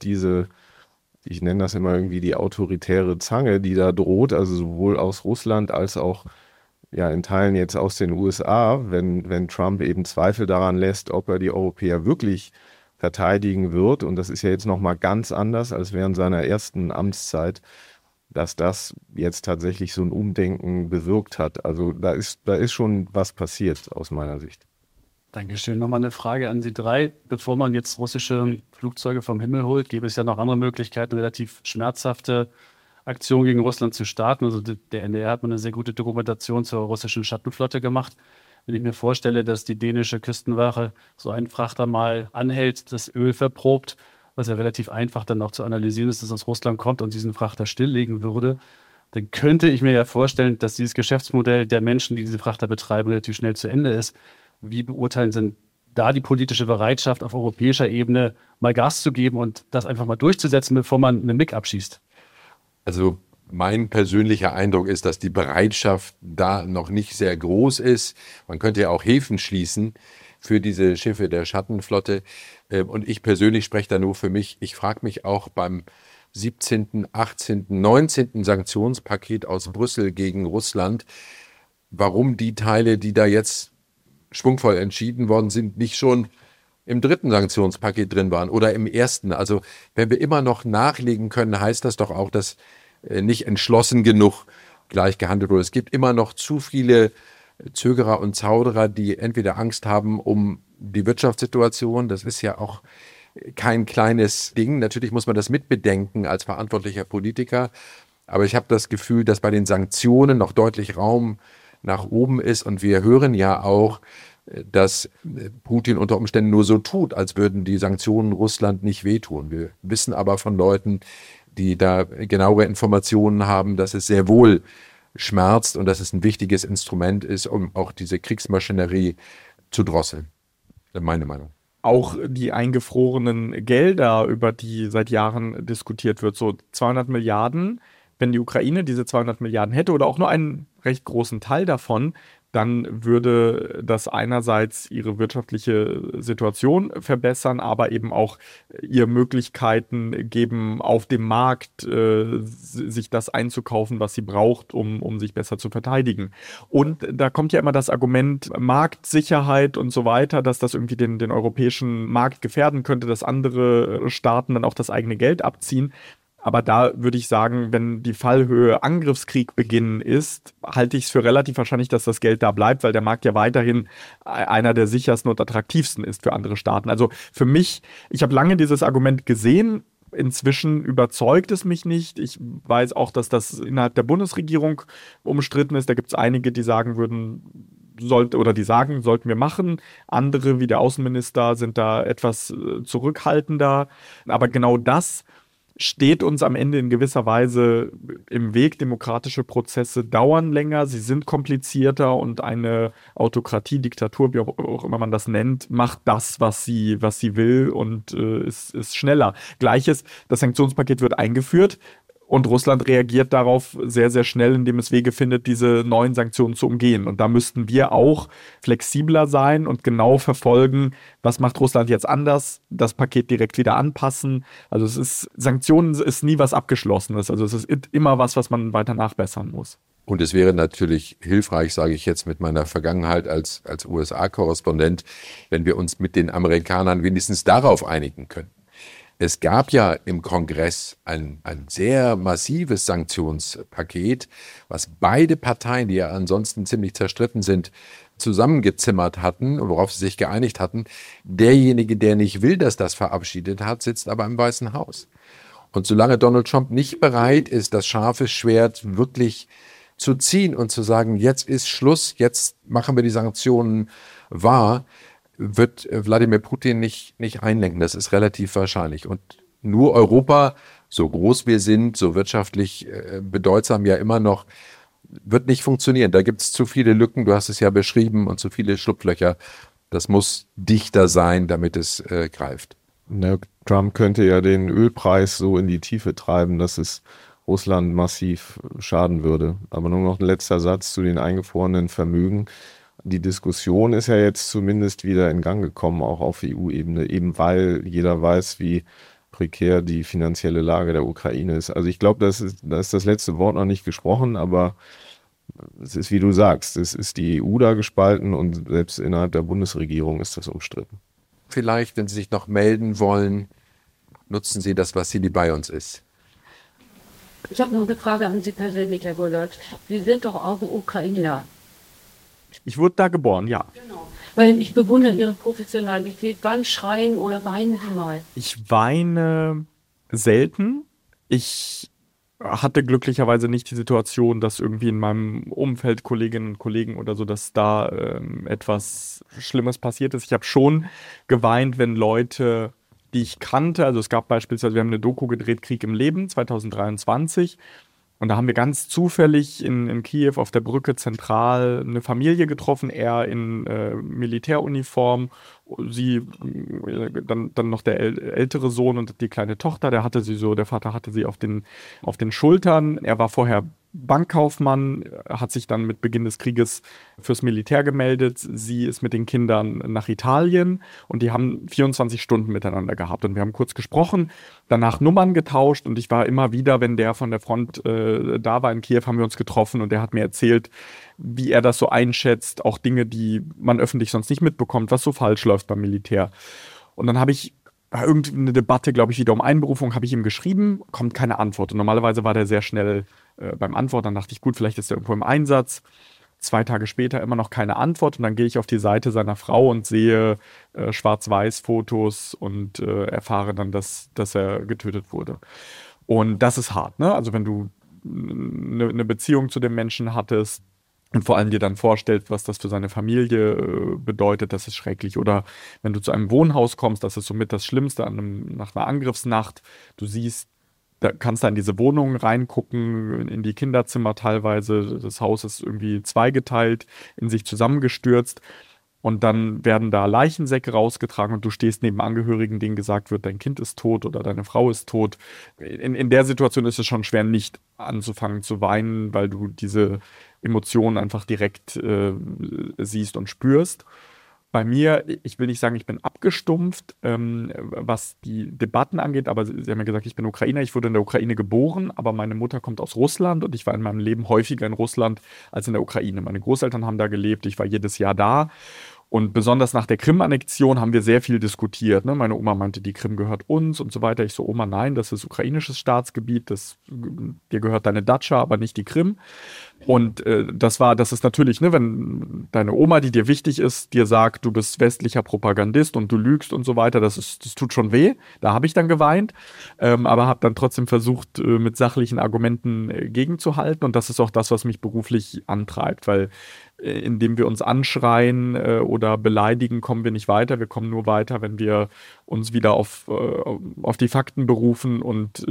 ich nenne das immer irgendwie die autoritäre Zange, die da droht, also sowohl aus Russland als auch ja in Teilen jetzt aus den USA, wenn Trump eben Zweifel daran lässt, ob er die Europäer wirklich verteidigen wird. Und das ist ja jetzt nochmal ganz anders als während seiner ersten Amtszeit, dass das jetzt tatsächlich so ein Umdenken bewirkt hat. Also da ist schon was passiert aus meiner Sicht. Dankeschön. Nochmal eine Frage an Sie drei. Bevor man jetzt russische Flugzeuge vom Himmel holt, gäbe es ja noch andere Möglichkeiten, relativ schmerzhafte Aktion gegen Russland zu starten. Also der NDR hat mal eine sehr gute Dokumentation zur russischen Schattenflotte gemacht. Wenn ich mir vorstelle, dass die dänische Küstenwache so einen Frachter mal anhält, das Öl verprobt, was ja relativ einfach dann auch zu analysieren ist, dass aus Russland kommt und diesen Frachter stilllegen würde, dann könnte ich mir ja vorstellen, dass dieses Geschäftsmodell der Menschen, die diese Frachter betreiben, relativ schnell zu Ende ist. Wie beurteilen Sie denn da die politische Bereitschaft auf europäischer Ebene mal Gas zu geben und das einfach mal durchzusetzen, bevor man eine MIG abschießt? Also mein persönlicher Eindruck ist, dass die Bereitschaft da noch nicht sehr groß ist. Man könnte ja auch Häfen schließen für diese Schiffe der Schattenflotte. Und ich persönlich spreche da nur für mich. Ich frage mich auch beim 17., 18., 19. Sanktionspaket aus Brüssel gegen Russland, warum die Teile, die da jetzt schwungvoll entschieden worden sind, nicht schon im 3. Sanktionspaket drin waren oder im 1. Also wenn wir immer noch nachlegen können, heißt das doch auch, dass nicht entschlossen genug gleich gehandelt wurde. Es gibt immer noch zu viele Zögerer und Zauderer, die entweder Angst haben um die Wirtschaftssituation, das ist ja auch kein kleines Ding. Natürlich muss man das mitbedenken als verantwortlicher Politiker. Aber ich habe das Gefühl, dass bei den Sanktionen noch deutlich Raum nach oben ist. Und wir hören ja auch, dass Putin unter Umständen nur so tut, als würden die Sanktionen Russland nicht wehtun. Wir wissen aber von Leuten, die da genauere Informationen haben, dass es sehr wohl schmerzt und dass es ein wichtiges Instrument ist, um auch diese Kriegsmaschinerie zu drosseln. Das ist meine Meinung. Auch die eingefrorenen Gelder, über die seit Jahren diskutiert wird, so 200 Milliarden, wenn die Ukraine diese 200 Milliarden hätte oder auch nur einen recht großen Teil davon, dann würde das einerseits ihre wirtschaftliche Situation verbessern, aber eben auch ihr Möglichkeiten geben, auf dem Markt sich das einzukaufen, was sie braucht, um sich besser zu verteidigen. Und da kommt ja immer das Argument Marktsicherheit und so weiter, dass das irgendwie den europäischen Markt gefährden könnte, dass andere Staaten dann auch das eigene Geld abziehen. Aber da würde ich sagen, wenn die Fallhöhe Angriffskrieg beginnen ist, halte ich es für relativ wahrscheinlich, dass das Geld da bleibt, weil der Markt ja weiterhin einer der sichersten und attraktivsten ist für andere Staaten. Also für mich, ich habe lange dieses Argument gesehen, inzwischen überzeugt es mich nicht. Ich weiß auch, dass das innerhalb der Bundesregierung umstritten ist. Da gibt es einige, die sagen würden, sollten wir machen. Andere, wie der Außenminister, sind da etwas zurückhaltender. Aber genau das steht uns am Ende in gewisser Weise im Weg. Demokratische Prozesse dauern länger, sie sind komplizierter und eine Autokratie, Diktatur, wie auch immer man das nennt, macht das, was sie will und ist schneller. Gleiches, das Sanktionspaket wird eingeführt. Und Russland reagiert darauf sehr, sehr schnell, indem es Wege findet, diese neuen Sanktionen zu umgehen. Und da müssten wir auch flexibler sein und genau verfolgen, was macht Russland jetzt anders, das Paket direkt wieder anpassen. Also Sanktionen ist nie was Abgeschlossenes. Also es ist immer was man weiter nachbessern muss. Und es wäre natürlich hilfreich, sage ich jetzt mit meiner Vergangenheit als USA-Korrespondent, wenn wir uns mit den Amerikanern wenigstens darauf einigen können. Es gab ja im Kongress ein sehr massives Sanktionspaket, was beide Parteien, die ja ansonsten ziemlich zerstritten sind, zusammengezimmert hatten, worauf sie sich geeinigt hatten. Derjenige, der nicht will, dass das verabschiedet hat, sitzt aber im Weißen Haus. Und solange Donald Trump nicht bereit ist, das scharfe Schwert wirklich zu ziehen und zu sagen, jetzt ist Schluss, jetzt machen wir die Sanktionen wahr, wird Wladimir Putin nicht einlenken. Das ist relativ wahrscheinlich. Und nur Europa, so groß wir sind, so wirtschaftlich bedeutsam ja immer noch, wird nicht funktionieren. Da gibt es zu viele Lücken, du hast es ja beschrieben, und zu viele Schlupflöcher. Das muss dichter sein, damit es greift. Trump könnte ja den Ölpreis so in die Tiefe treiben, dass es Russland massiv schaden würde. Aber nur noch ein letzter Satz zu den eingefrorenen Vermögen. Die Diskussion ist ja jetzt zumindest wieder in Gang gekommen, auch auf EU-Ebene, eben weil jeder weiß, wie prekär die finanzielle Lage der Ukraine ist. Also ich glaube, da ist das letzte Wort noch nicht gesprochen, aber es ist, wie du sagst, es ist die EU da gespalten und selbst innerhalb der Bundesregierung ist das umstritten. Vielleicht, wenn Sie sich noch melden wollen, nutzen Sie das, was bei uns ist. Ich habe noch eine Frage an Sie persönlich, Herr Bullard. Sie sind doch auch ein Ukrainer. Ich wurde da geboren, ja. Genau. Weil ich bewundere Ihre Professionalität. Wann schreien oder weinen Sie mal? Ich weine selten. Ich hatte glücklicherweise nicht die Situation, dass irgendwie in meinem Umfeld Kolleginnen und Kollegen oder so, dass da etwas Schlimmes passiert ist. Ich habe schon geweint, wenn Leute, die ich kannte, also es gab beispielsweise, wir haben eine Doku gedreht, Krieg im Leben, 2023. Und da haben wir ganz zufällig in Kiew auf der Brücke zentral eine Familie getroffen, er in Militäruniform, sie, dann noch der ältere Sohn und die kleine Tochter, der Vater hatte sie auf den Schultern. Er war vorher Bankkaufmann, hat sich dann mit Beginn des Krieges fürs Militär gemeldet. Sie ist mit den Kindern nach Italien und die haben 24 Stunden miteinander gehabt. Und wir haben kurz gesprochen, danach Nummern getauscht und ich war immer wieder, wenn der von der Front da war in Kiew, haben wir uns getroffen und der hat mir erzählt, wie er das so einschätzt, auch Dinge, die man öffentlich sonst nicht mitbekommt, was so falsch läuft beim Militär. Und dann habe ich irgendeine Debatte, glaube ich, wieder um Einberufung, habe ich ihm geschrieben, kommt keine Antwort. Und normalerweise war der sehr schnell beim Antworten. Dann dachte ich, gut, vielleicht ist er irgendwo im Einsatz. 2 Tage später immer noch keine Antwort. Und dann gehe ich auf die Seite seiner Frau und sehe Schwarz-Weiß-Fotos und erfahre dann, dass er getötet wurde. Und das ist hart, ne? Also wenn du eine Beziehung zu dem Menschen hattest, und vor allem dir dann vorstellst, was das für seine Familie bedeutet, das ist schrecklich. Oder wenn du zu einem Wohnhaus kommst, das ist somit das Schlimmste nach einer Angriffsnacht. Du siehst, da kannst du in diese Wohnungen reingucken, in die Kinderzimmer teilweise. Das Haus ist irgendwie zweigeteilt, in sich zusammengestürzt. Und dann werden da Leichensäcke rausgetragen und du stehst neben Angehörigen, denen gesagt wird, dein Kind ist tot oder deine Frau ist tot. In der Situation ist es schon schwer, nicht anzufangen zu weinen, weil du diese Emotionen einfach direkt siehst und spürst. Bei mir, ich will nicht sagen, ich bin abgestumpft, was die Debatten angeht, aber Sie haben ja gesagt, ich bin Ukrainer, ich wurde in der Ukraine geboren, aber meine Mutter kommt aus Russland und ich war in meinem Leben häufiger in Russland als in der Ukraine. Meine Großeltern haben da gelebt, ich war jedes Jahr da. Und besonders nach der Krim-Annexion haben wir sehr viel diskutiert. Ne? Meine Oma meinte, die Krim gehört uns und so weiter. Ich so, Oma, nein, das ist ukrainisches Staatsgebiet, dir gehört deine Datscha, aber nicht die Krim. Und das ist natürlich, ne, wenn deine Oma, die dir wichtig ist, dir sagt, du bist westlicher Propagandist und du lügst und so weiter, das tut schon weh. Da habe ich dann geweint, aber habe dann trotzdem versucht, mit sachlichen Argumenten gegenzuhalten. Und das ist auch das, was mich beruflich antreibt, weil indem wir uns anschreien oder beleidigen, kommen wir nicht weiter. Wir kommen nur weiter, wenn wir uns wieder auf die Fakten berufen und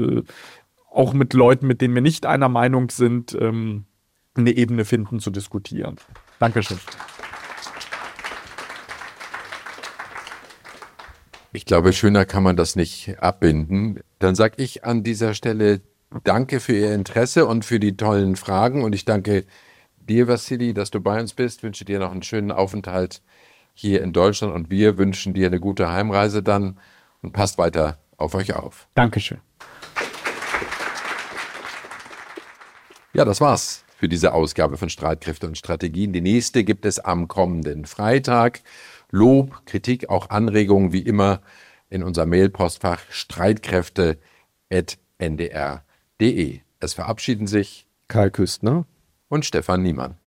auch mit Leuten, mit denen wir nicht einer Meinung sind, eine Ebene finden zu diskutieren. Dankeschön. Ich glaube, schöner kann man das nicht abbinden. Dann sage ich an dieser Stelle danke für Ihr Interesse und für die tollen Fragen. Und ich danke dir, Wassili, dass du bei uns bist. Ich wünsche dir noch einen schönen Aufenthalt hier in Deutschland. Und wir wünschen dir eine gute Heimreise dann. Und passt weiter auf euch auf. Dankeschön. Ja, das war's für diese Ausgabe von Streitkräfte und Strategien. Die nächste gibt es am kommenden Freitag. Lob, Kritik, auch Anregungen wie immer in unser Mailpostfach streitkräfte@ndr.de. Es verabschieden sich Kai Küstner und Stefan Niemann.